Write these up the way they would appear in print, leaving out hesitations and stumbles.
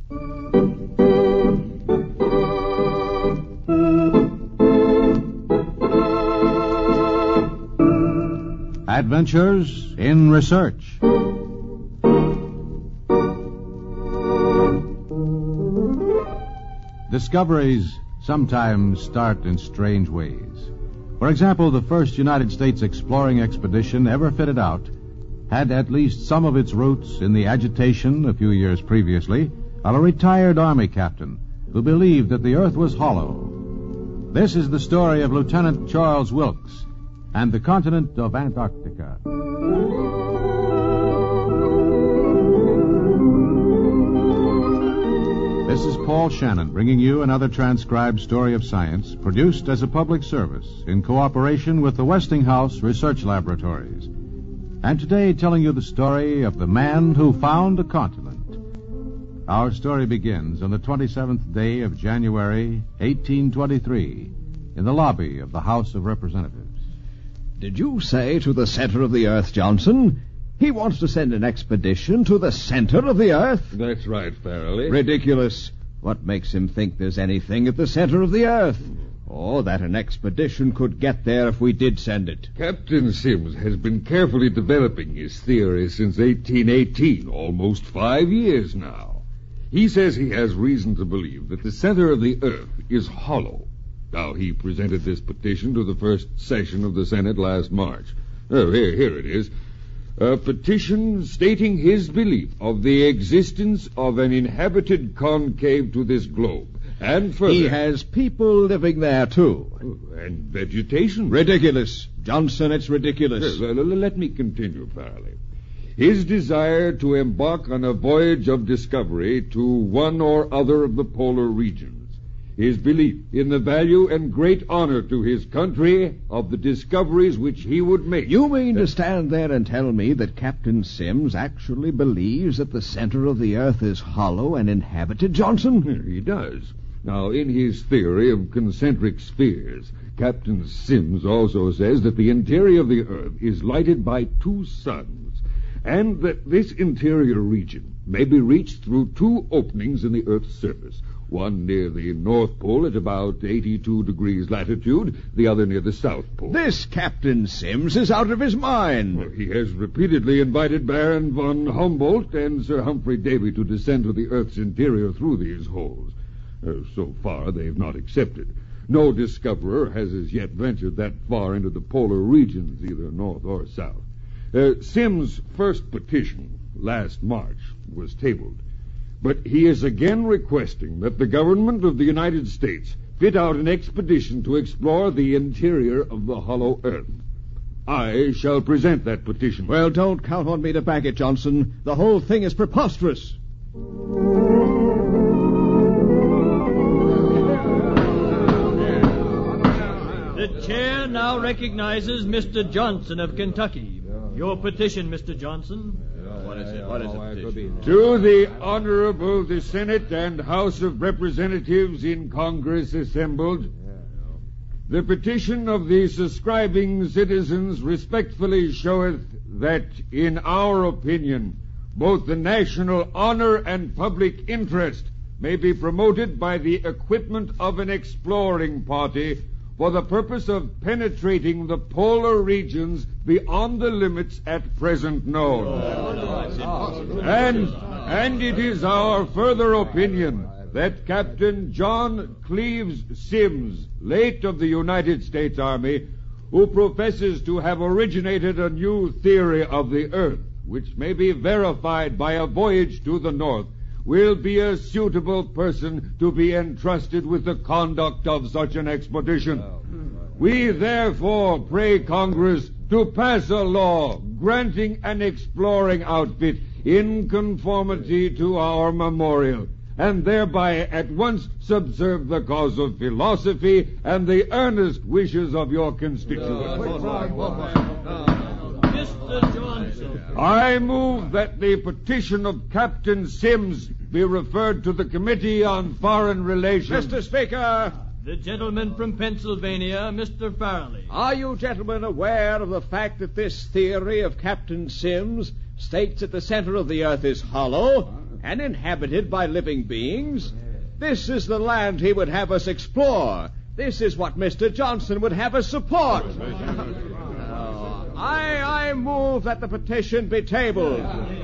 Adventures in Research. Discoveries sometimes start in strange ways. For example, the first United States exploring expedition ever fitted out had at least some of its roots in the agitation a few years previously of a retired Army captain who believed that the Earth was hollow. This is the story of Lieutenant Charles Wilkes and the continent of Antarctica. This is Paul Shannon bringing you another transcribed story of science produced as a public service in cooperation with the Westinghouse Research Laboratories. And today telling you the story of the man who found a continent. Our story begins on the 27th day of January, 1823, in the lobby of the House of Representatives. Did you say to the center of the Earth, Johnson? He wants to send an expedition to the center of the Earth? That's right, Farrelly. Ridiculous. What makes him think there's anything at the center of the Earth? Or that an expedition could get there if we did send it? Captain Sims has been carefully developing his theory since 1818, almost 5 years now. He says he has reason to believe that the center of the Earth is hollow. Now, he presented this petition to the first session of the Senate last March. Oh, here it is. A petition stating his belief of the existence of an inhabited concave to this globe. And further... He has people living there, too. And vegetation. Ridiculous. Johnson, it's ridiculous. Let me continue, Farrelly. His desire to embark on a voyage of discovery to one or other of the polar regions. His belief in the value and great honor to his country of the discoveries which he would make. You mean to stand there and tell me that Captain Sims actually believes that the center of the Earth is hollow and inhabited, Johnson? He does. Now, in his theory of concentric spheres, Captain Sims also says that the interior of the Earth is lighted by two suns, and that this interior region may be reached through two openings in the Earth's surface. One near the North Pole at about 82 degrees latitude, the other near the South Pole. This Captain Sims is out of his mind. Well, he has repeatedly invited Baron von Humboldt and Sir Humphrey Davy to descend to the Earth's interior through these holes. So far, they've not accepted. No discoverer has as yet ventured that far into the polar regions, either north or south. Sims' first petition, last March, was tabled. But he is again requesting that the government of the United States fit out an expedition to explore the interior of the hollow Earth. I shall present that petition. Well, don't count on me to back it, Johnson. The whole thing is preposterous. The chair now recognizes Mr. Johnson of Kentucky. Your petition, Mr. Johnson. What is the petition? To the Honorable the Senate and House of Representatives in Congress assembled, the petition of the subscribing citizens respectfully showeth that, in our opinion, both the national honor and public interest may be promoted by the equipment of an exploring party for the purpose of penetrating the polar regions beyond the limits at present known. And it is our further opinion that Captain John Cleves Sims, late of the United States Army, who professes to have originated a new theory of the Earth, which may be verified by a voyage to the north, will be a suitable person to be entrusted with the conduct of such an expedition. We therefore pray Congress to pass a law granting an exploring outfit in conformity to our memorial, and thereby at once subserve the cause of philosophy and the earnest wishes of your constituents. Mr. Johnson. I move that the petition of Captain Sims be referred to the Committee on Foreign Relations. Mr. Speaker! The gentleman from Pennsylvania, Mr. Farrelly. Are you gentlemen aware of the fact that this theory of Captain Sims states that the center of the Earth is hollow, and inhabited by living beings. This is the land he would have us explore. This is what Mr. Johnson would have us support. I move that the petition be tabled.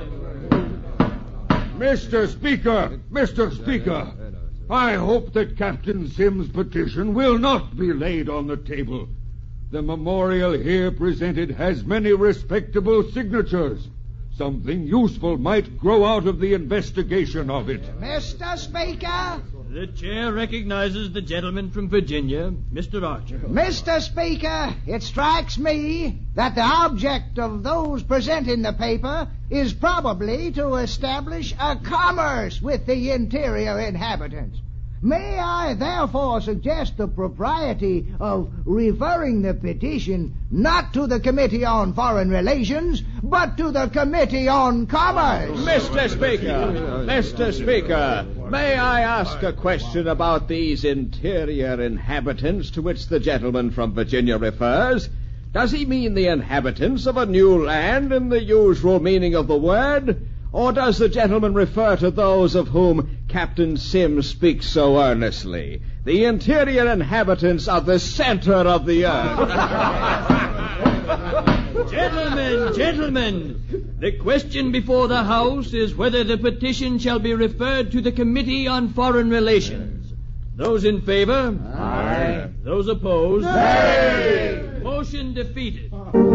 Mr. Speaker, I hope that Captain Sims' petition will not be laid on the table. The memorial here presented has many respectable signatures. Something useful might grow out of the investigation of it. Mr. Speaker? The chair recognizes the gentleman from Virginia, Mr. Archer. Mr. Speaker, it strikes me that the object of those presenting the paper is probably to establish a commerce with the interior inhabitants. May I therefore suggest the propriety of referring the petition not to the Committee on Foreign Relations, but to the Committee on Commerce? Mr. Speaker, may I ask a question about these interior inhabitants to which the gentleman from Virginia refers? Does he mean the inhabitants of a new land in the usual meaning of the word? Or does the gentleman refer to those of whom Captain Sims speaks so earnestly? The interior inhabitants of the center of the earth. Gentlemen, the question before the House is whether the petition shall be referred to the Committee on Foreign Relations. Those in favor? Aye. Those opposed? Nay. Motion defeated.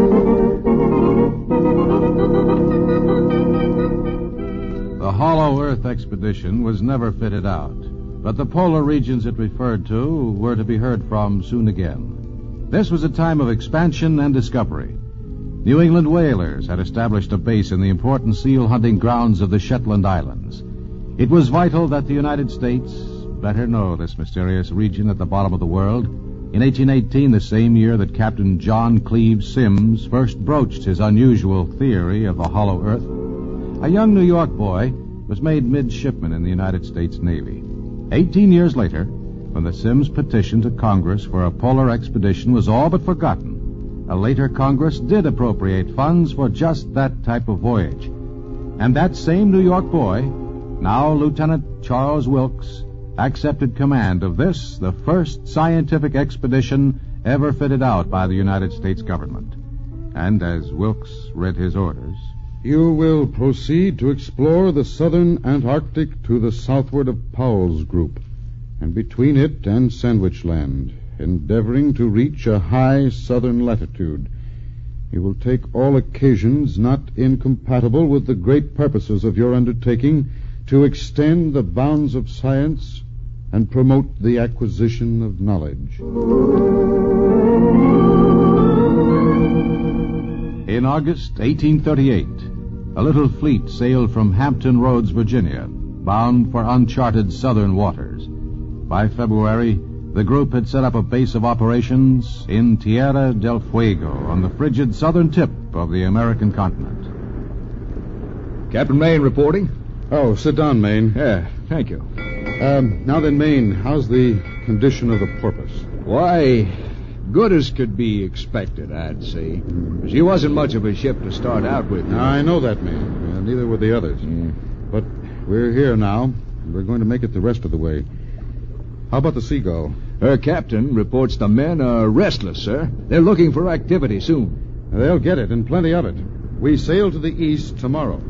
The Hollow Earth expedition was never fitted out, but the polar regions it referred to were to be heard from soon again. This was a time of expansion and discovery. New England whalers had established a base in the important seal hunting grounds of the Shetland Islands. It was vital that the United States better know this mysterious region at the bottom of the world. In 1818, the same year that Captain John Cleves Sims first broached his unusual theory of the hollow earth, a young New York boy was made midshipman in the United States Navy. 18 years later, when the Sims petition to Congress for a polar expedition was all but forgotten, a later Congress did appropriate funds for just that type of voyage. And that same New York boy, now Lieutenant Charles Wilkes, accepted command of this, the first scientific expedition ever fitted out by the United States government. And as Wilkes read his orders, "You will proceed to explore the southern Antarctic to the southward of Powell's Group, and between it and Sandwich Land, endeavoring to reach a high southern latitude. You will take all occasions not incompatible with the great purposes of your undertaking to extend the bounds of science and promote the acquisition of knowledge." In August 1838, a little fleet sailed from Hampton Roads, Virginia, bound for uncharted southern waters. By February, the group had set up a base of operations in Tierra del Fuego on the frigid southern tip of the American continent. Captain Maine reporting. Oh, sit down, Maine. Yeah, thank you. Now then, Maine, how's the condition of the Porpoise? Why, good as could be expected, I'd say. She wasn't much of a ship to start out with. I know that, Maine. Neither were the others. But we're here now, and we're going to make it the rest of the way. How about the Seagull? Her captain reports the men are restless, sir. They're looking for activity soon. They'll get it, and plenty of it. We sail to the east tomorrow.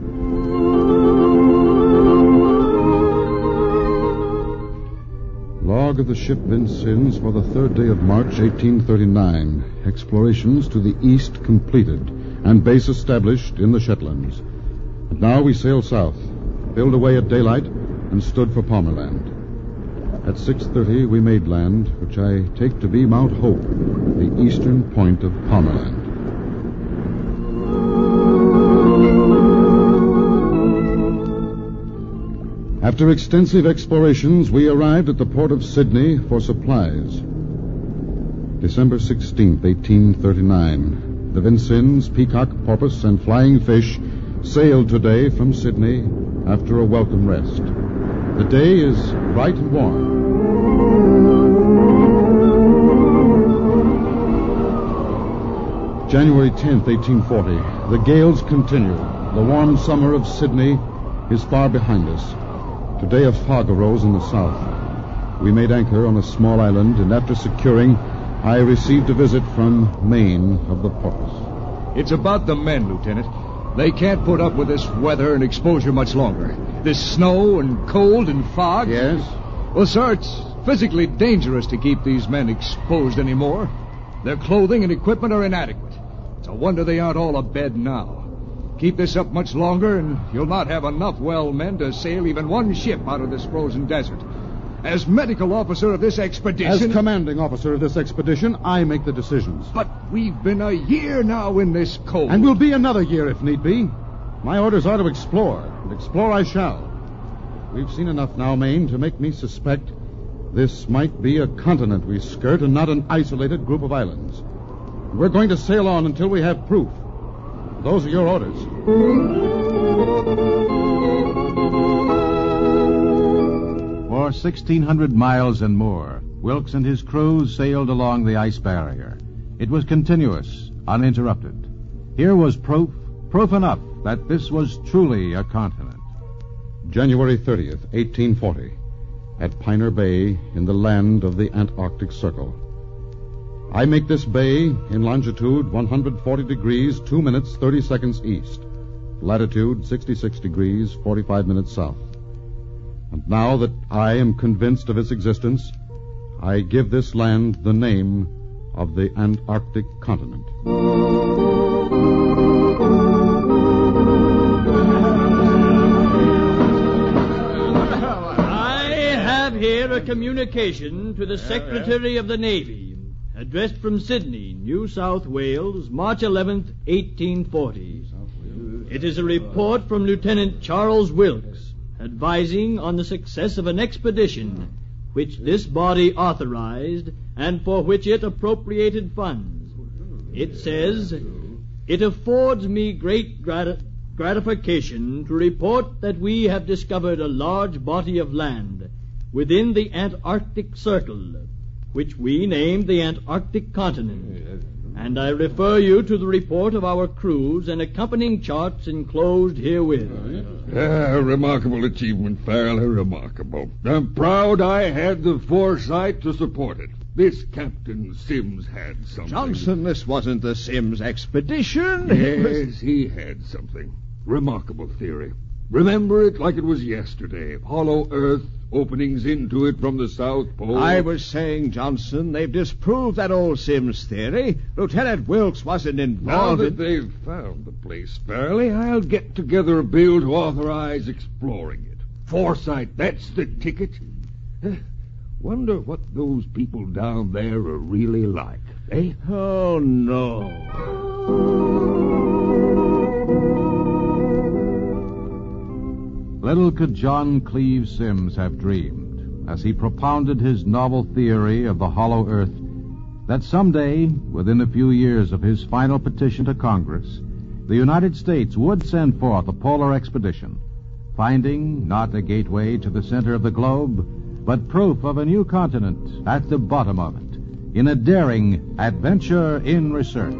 Log of the ship Vincennes for the 3rd day of March, 1839. Explorations to the east completed, and base established in the Shetlands. And now we sail south, filled away at daylight, and stood for Palmerland. At 6:30 we made land, which I take to be Mount Hope, the eastern point of Palmerland. After extensive explorations, we arrived at the port of Sydney for supplies. December 16th, 1839. The Vincennes, Peacock, Porpoise, and Flying Fish sailed today from Sydney after a welcome rest. The day is bright and warm. January 10th, 1840. The gales continue. The warm summer of Sydney is far behind us. Today a fog arose in the south. We made anchor on a small island, and after securing, I received a visit from Maine of the Porpoise. It's about the men, Lieutenant. They can't put up with this weather and exposure much longer. This snow and cold and fog. Yes? Well, sir, it's physically dangerous to keep these men exposed anymore. Their clothing and equipment are inadequate. It's a wonder they aren't all abed now. Keep this up much longer, and you'll not have enough well men to sail even one ship out of this frozen desert. As medical officer of this expedition... As commanding officer of this expedition, I make the decisions. But we've been a year now in this cold. And will be another year if need be. My orders are to explore, and explore I shall. We've seen enough now, Maine, to make me suspect this might be a continent we skirt and not an isolated group of islands. We're going to sail on until we have proof. Those are your orders. For 1,600 miles and more, Wilkes and his crews sailed along the ice barrier. It was continuous, uninterrupted. Here was proof enough that this was truly a continent. January 30th, 1840, at Piner Bay in the land of the Antarctic Circle. I make this bay in longitude 140 degrees, 2 minutes, 30 seconds east, latitude 66 degrees, 45 minutes south. And now that I am convinced of its existence, I give this land the name of the Antarctic continent. I have here a communication to the Secretary of the Navy, addressed from Sydney, New South Wales, March 11th, 1840. It is a report from Lieutenant Charles Wilkes, advising on the success of an expedition which this body authorized and for which it appropriated funds. It says, "It affords me great gratification to report that we have discovered a large body of land within the Antarctic Circle, which we named the Antarctic Continent. And I refer you to the report of our crews and accompanying charts enclosed herewith." Remarkable achievement, fairly remarkable. I'm proud I had the foresight to support it. This Captain Sims had something. Johnson, this wasn't the Sims expedition. Yes, he had something. Remarkable theory. Remember it like it was yesterday. Hollow Earth, openings into it from the South Pole. I was saying, Johnson, they've disproved that old Sims theory. Lieutenant Wilkes wasn't Now involved. that they've found the place fairly, I'll get together a bill to authorize exploring it. Foresight, that's the ticket. Wonder what those people down there are really like, eh? Oh, no. Little could John Cleve Sims have dreamed, as he propounded his novel theory of the hollow earth, that someday, within a few years of his final petition to Congress, the United States would send forth a polar expedition, finding not a gateway to the center of the globe, but proof of a new continent at the bottom of it, in a daring adventure in research.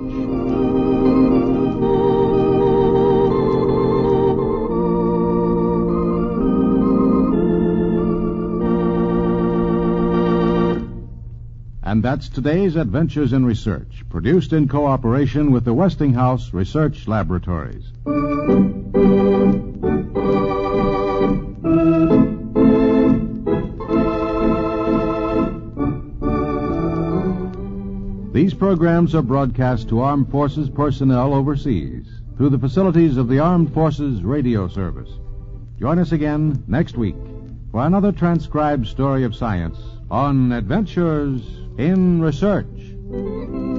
And that's today's Adventures in Research, produced in cooperation with the Westinghouse Research Laboratories. These programs are broadcast to Armed Forces personnel overseas through the facilities of the Armed Forces Radio Service. Join us again next week for another transcribed story of science on Adventures in Research.